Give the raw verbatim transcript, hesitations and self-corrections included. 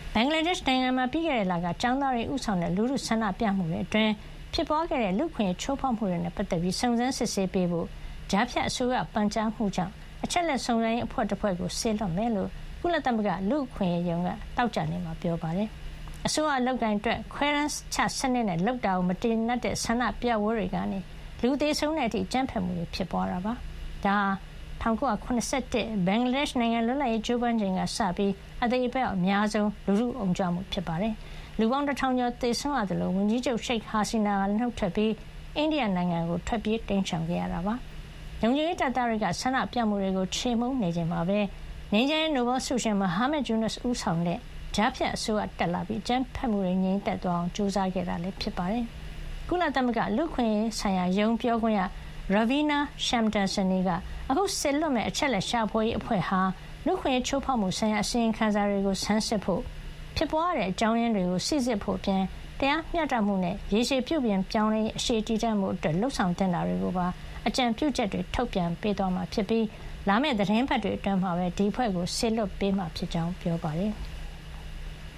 ဘင်္ဂလားဒေ့ရှ်နိုင်ငံမှာပြီးခဲ့တဲ့လကကျောင်းသားတွေဥဆောင်တဲ့လူထုဆန္ဒပြမှုတွေအတွင်းဖြစ်ပွားခဲ့တဲ့လူ့အခွင့်အရေးချိုးဖောက်မှုတွေနဲ့ပတ်သက်ပြီးစုံစမ်းစစ်ဆေးပေးဖို့ကြားဖြတ်အစိုးရပန်ကြားမှုကြောင့်အချက်လက်စုံစမ်းရေးအဖွဲ့တစ်ဖွဲ့ကိုဆေလွှတ်မယ်လို့ကုလသမဂ္ဂလူ့အခွင့်အရေးရုံးကတောက်ကြနေမှာပြောပါတယ်။အစိုးရလုပ်ကိုင်အတွက်ခွဲရန်ချစနစ်နဲ့လောက်တာကိုမတင်နှက်တဲ့ဆန္ဒပြဝဲတွေကနေလူသေးဆုံးတဲ့အထိကြမ်းဖက်မှုတွေဖြစ်ပွားတာပါ။ဒါ၁၉၇၁ဘင်္ဂလားဒေ့ရှ်နိုင်ငံလွတ်လပ်ရေးကြိုးပမ်းချိန်ကစပြီးအသေးအပက်အများဆုံးလူထုအုံကြွမှုဖြစ်ပါတယ်။လူပေါင်းတစ်ထောင်ကျော်သေဆုံးရသလိုဝန်ကြီးချုပ်ရှိတ်ဟာစီနာကနှုတ်ထွက်ပြီးအိန္ဒိယနိုင်ငံကိုထွက်ပြေးတိမ်းရှောင်ခဲ့ရတာပါ။လုံခြုံရေးတပ်သားတွေကဆန္ဒပြမှုတွေကိုချေမှုန်းနေချိန်မှာပဲငြိမ်းချမ်းရေးနိုဘယ်ဆုရှင်မဟာမက်ဂျူနက်ဦးဆောင်တဲ့ကြားဖြတ်အစိုးရတက်လာပြီးအကြမ်းဖက်မှုတွေငြိမ်းသက်သွားအောင်ကြိုးစားခဲ့တာလည်းဖြစ်ပါတယ်။ကုလသမဂ္ဂလူ့အခွင့်အရေးဆိုင်ရာရုံးပြောခွင့်ရRavina Shamdasani ကအခုဆက်လွတ်မဲ့အချက်လက်ရှာဖွေရေးအဖွဲ့ဟာလူ့အခွင့်အရေးချိုးဖောက်မှုဆိုင်ရာအစီရင်ခံစာတွေကိုဆန်းစစ်ဖို့ဖြစ်ပွားတဲ့အကြောင်းရင်းတွေကိုစစ်ဆေးဖို့ပြင်တရားမျှတမှုနဲ့ရေရှည်ပြုပြင်ပြောင်းလဲအရှိတည်တတ်မှုအတွက်လှုံ့ဆော်တင်တာတွေကိုပါအကြံပြုချက်တွေထုတ်ပြန်ပေးသွားမှာဖြစ်ပြီးလာမယ့်သတင်းပတ်တွေအတွင်းမှာပဲဒီအဖွဲ့ကိုဆက်လွတ်ပေးမှာဖြစ်ကြောင်းပြောပါတယ်။